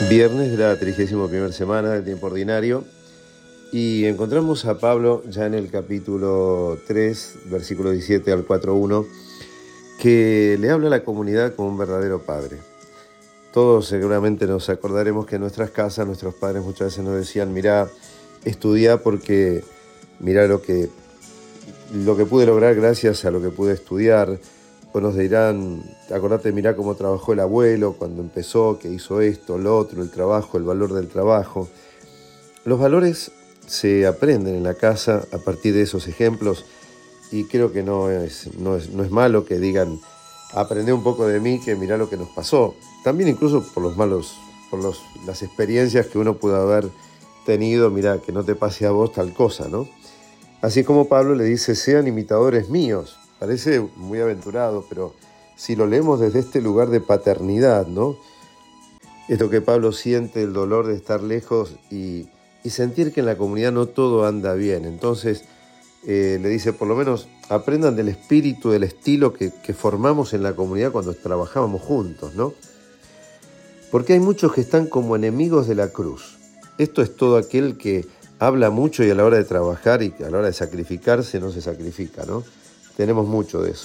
Viernes de la 31ª semana del tiempo ordinario y encontramos a Pablo ya en el capítulo 3, versículo 17 al 4:1, que le habla a la comunidad como un verdadero padre. Todos seguramente nos acordaremos que en nuestras casas nuestros padres muchas veces nos decían: mirá, estudiá porque mirá lo que pude lograr gracias a lo que pude estudiar. O nos dirán: acordate, mirá cómo trabajó el abuelo cuando empezó, que hizo esto, lo otro, el trabajo, el valor del trabajo. Los valores se aprenden en la casa a partir de esos ejemplos, y creo que no es malo que digan: aprende un poco de mí, que mirá lo que nos pasó. También incluso por las experiencias que uno pudo haber tenido, mirá, que no te pase a vos tal cosa, ¿no? Así como Pablo le dice: sean imitadores míos. Parece muy aventurado, pero si lo leemos desde este lugar de paternidad, ¿no? Esto que Pablo siente, el dolor de estar lejos y sentir que en la comunidad no todo anda bien. Entonces le dice: por lo menos aprendan del espíritu, del estilo que formamos en la comunidad cuando trabajábamos juntos, ¿no? Porque hay muchos que están como enemigos de la cruz. Esto es todo aquel que habla mucho y a la hora de trabajar y que a la hora de sacrificarse no se sacrifica, ¿no? Tenemos mucho de eso.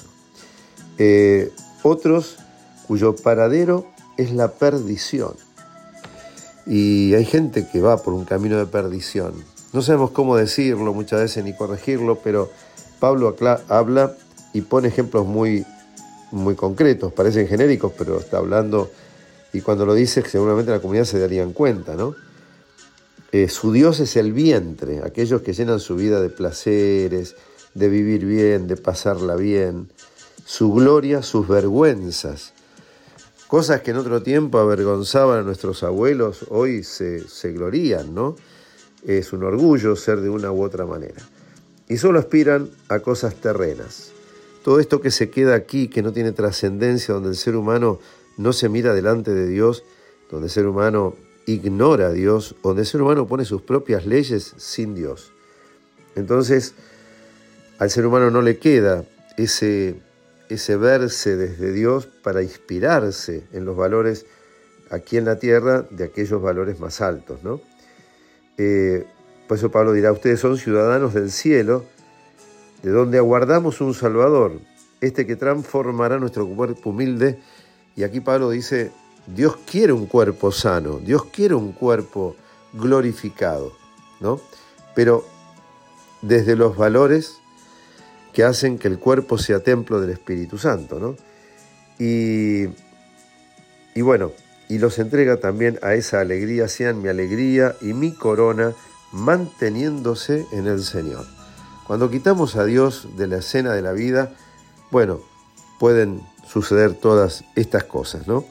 Otros cuyo paradero es la perdición. Y hay gente que va por un camino de perdición. No sabemos cómo decirlo muchas veces ni corregirlo, pero Pablo habla y pone ejemplos muy, muy concretos. Parecen genéricos, pero está hablando, y cuando lo dice seguramente la comunidad se darían cuenta, ¿no? Su Dios es el vientre, aquellos que llenan su vida de placeres, de vivir bien, de pasarla bien. Su gloria, sus vergüenzas. Cosas que en otro tiempo avergonzaban a nuestros abuelos, hoy se glorían, ¿no? Es un orgullo ser de una u otra manera. Y solo aspiran a cosas terrenas. Todo esto que se queda aquí, que no tiene trascendencia, donde el ser humano no se mira delante de Dios, donde el ser humano ignora a Dios, donde el ser humano pone sus propias leyes sin Dios. Entonces, al ser humano no le queda ese verse desde Dios para inspirarse en los valores aquí en la tierra, de aquellos valores más altos, ¿no? Por eso Pablo dirá: ustedes son ciudadanos del cielo, de donde aguardamos un Salvador, que transformará nuestro cuerpo humilde. Y aquí Pablo dice: Dios quiere un cuerpo sano, Dios quiere un cuerpo glorificado, ¿no? Pero desde los valores que hacen que el cuerpo sea templo del Espíritu Santo, ¿no? Y bueno, y los entrega también a esa alegría: sean mi alegría y mi corona, manteniéndose en el Señor. Cuando quitamos a Dios de la escena de la vida, bueno, pueden suceder todas estas cosas, ¿no?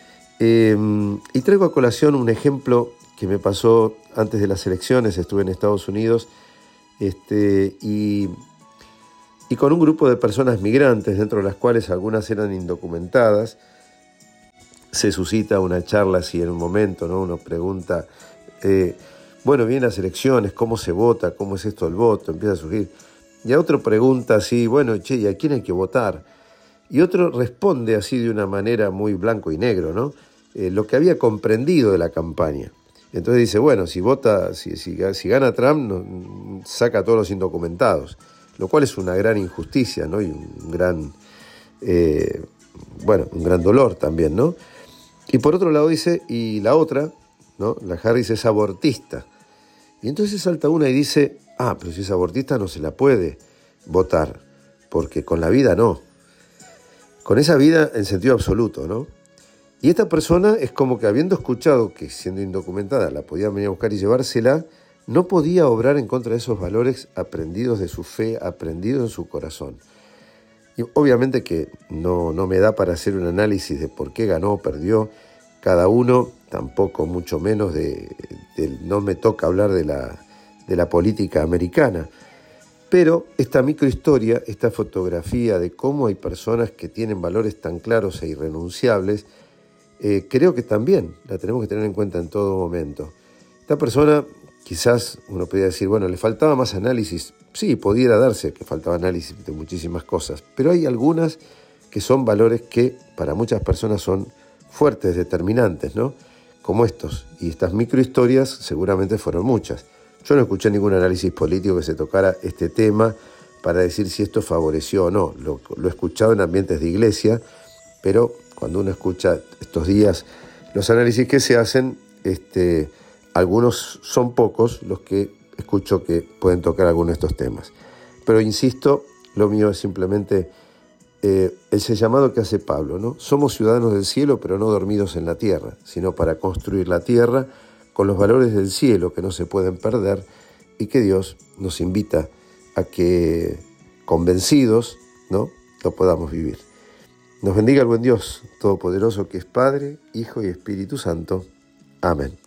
Y traigo a colación un ejemplo que me pasó antes de las elecciones. Estuve en Estados Unidos, y con un grupo de personas migrantes, dentro de las cuales algunas eran indocumentadas. Se suscita una charla así en un momento, ¿no? Uno pregunta, bueno, vienen las elecciones, ¿cómo se vota? ¿Cómo es esto del voto? Empieza a surgir. Y a otro pregunta así, bueno, ¿y a quién hay que votar? Y otro responde así de una manera muy blanco y negro, ¿no? Lo que había comprendido de la campaña. Entonces dice: bueno, si gana Trump, saca a todos los indocumentados. Lo cual es una gran injusticia, ¿no? Y un gran dolor también, ¿no? Y por otro lado dice, y la otra, ¿no? La Harris es abortista. Y entonces salta una y dice: pero si es abortista no se la puede votar, porque con la vida no. Con esa vida en sentido absoluto, ¿no? Y esta persona es como que, habiendo escuchado que siendo indocumentada la podían venir a buscar y llevársela, no podía obrar en contra de esos valores aprendidos de su fe, aprendidos en su corazón. Y obviamente que no me da para hacer un análisis de por qué ganó o perdió cada uno, tampoco mucho menos no me toca hablar de la política americana. Pero esta microhistoria, esta fotografía de cómo hay personas que tienen valores tan claros e irrenunciables, creo que también la tenemos que tener en cuenta en todo momento. Esta persona, quizás uno podría decir, bueno, le faltaba más análisis. Sí, pudiera darse que faltaba análisis de muchísimas cosas, pero hay algunas que son valores que para muchas personas son fuertes, determinantes, ¿no? como estos. Y estas microhistorias seguramente fueron muchas. Yo no escuché ningún análisis político que se tocara este tema para decir si esto favoreció o no. Lo he escuchado en ambientes de iglesia, pero cuando uno escucha estos días los análisis que se hacen, algunos son pocos los que escucho que pueden tocar algunos de estos temas. Pero insisto, lo mío es simplemente ese llamado que hace Pablo, ¿no? Somos ciudadanos del cielo, pero no dormidos en la tierra, sino para construir la tierra con los valores del cielo que no se pueden perder y que Dios nos invita a que, convencidos, ¿no?, lo podamos vivir. Nos bendiga el buen Dios Todopoderoso, que es Padre, Hijo y Espíritu Santo. Amén.